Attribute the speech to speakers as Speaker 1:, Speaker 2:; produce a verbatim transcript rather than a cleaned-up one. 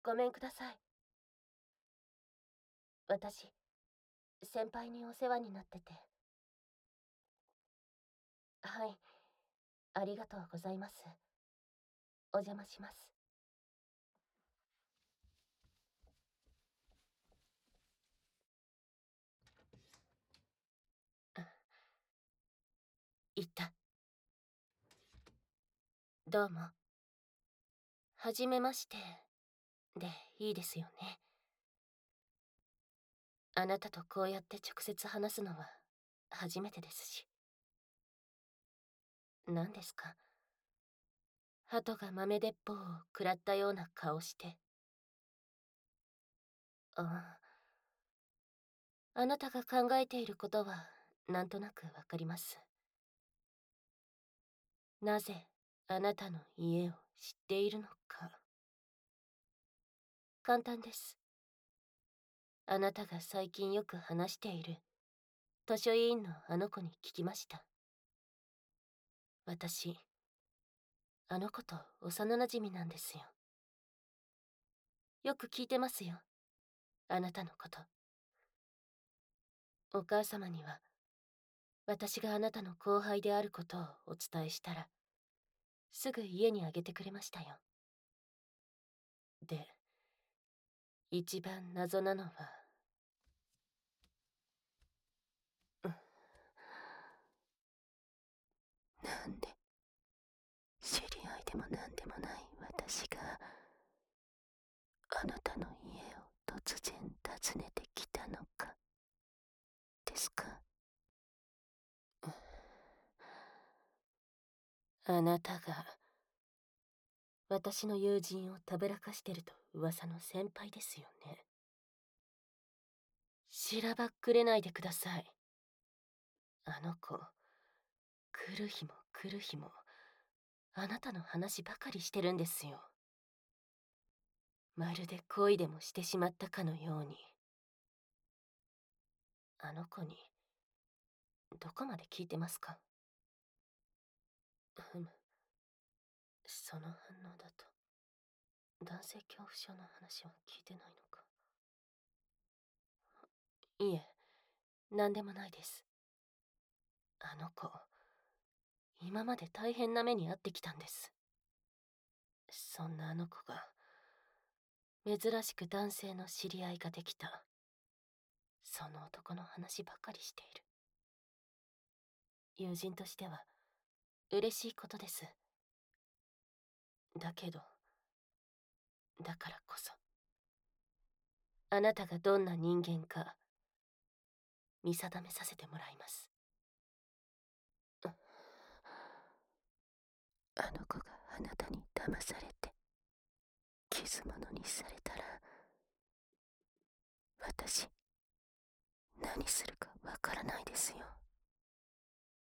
Speaker 1: ごめんください。私、先輩にお世話になってて。はい、ありがとうございます。お邪魔します。言った。どうも。はじめまして、でいいですよね。あなたとこうやって直接話すのは初めてですし。何ですか？鳩が豆鉄砲を食らったような顔して。ああ。あなたが考えていることはなんとなくわかります。なぜあなたの家を知っているのか。簡単です。あなたが最近よく話している図書委員のあの子に聞きました。私、あの子と幼なじみなんですよ。よく聞いてますよ。あなたのこと。お母様には、私があなたの後輩であることをお伝えしたら、すぐ家にあげてくれましたよ。で、一番謎なのは、うん、なんで、知り合いでもなんでもない私が、あなたの家を突然訪ねてきたのか、ですか。あなたが、私の友人をたぶらかしてると噂の先輩ですよね。しらばっくれないでください。あの子、来る日も来る日も、あなたの話ばかりしてるんですよ。まるで恋でもしてしまったかのように。あの子に、どこまで聞いてますか？ふむ。その反応だと、男性恐怖症の話は聞いてないのか。いえ、なんでもないです。あの子、今まで大変な目に遭ってきたんです。そんなあの子が、珍しく男性の知り合いができた。その男の話ばかりしている。友人としては、嬉しいことです。だけど、だからこそ、あなたがどんな人間か、見定めさせてもらいます。あの子があなたに騙されて、傷物にされたら、私、何するかわからないですよ。